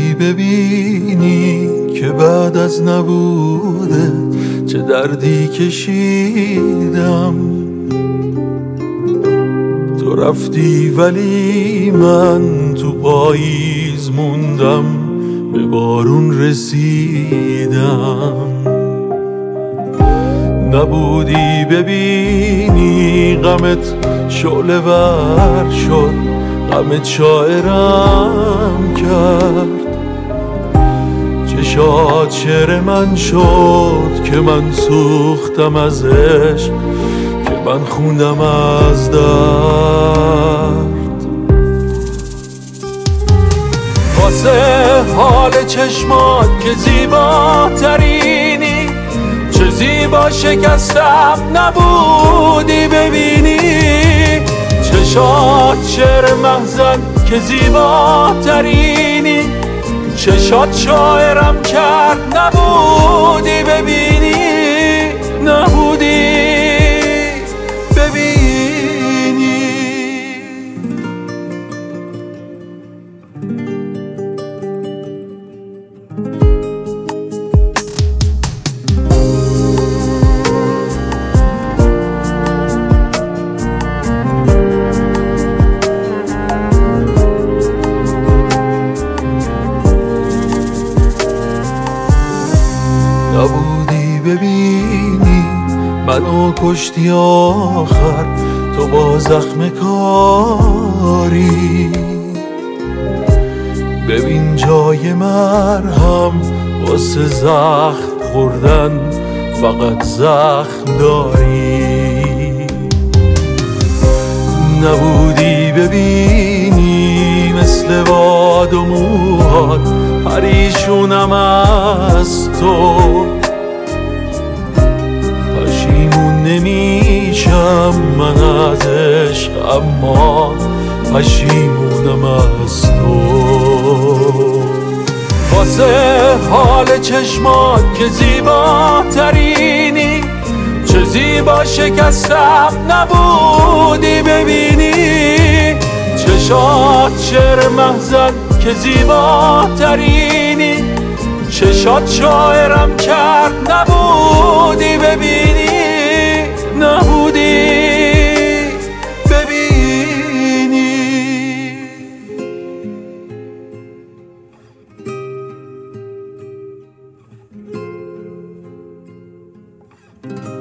نبودی ببینی که بعد از نبوده چه دردی کشیدم. تو رفتی ولی من تو پاییز موندم، به بارون رسیدم. نبودی ببینی غمت شعله ور شد، غمت شاعرم کرد. چشات شعر من شد که من سوختم از عشق، که من خوندم از درد. واسه حال چشمات که زیباترینی، چه زیبا شکستم نبودی ببینی. چشات شعر محزن که زیباترینی، چشات شاعرم کرد نبودی ببینی. نبودی ببینی. نبودی ببینی منو کشتی آخر، تو با زخم کاری. ببین جای مرهم واسه زخم خوردن، فقط زخم داری. نبودی ببینی مثل باد و موهات پریشونم از تو. پشیمون نمیشم من از عشق، اما پشیمونم از تو. واسه حال چشمات که زیباترینی، چه زیبا شکستم نبودی ببینی. چشات شعر محزن که زیباترینی، چشات شاعرم کرد نبودی ببینی. نبودی ببینی.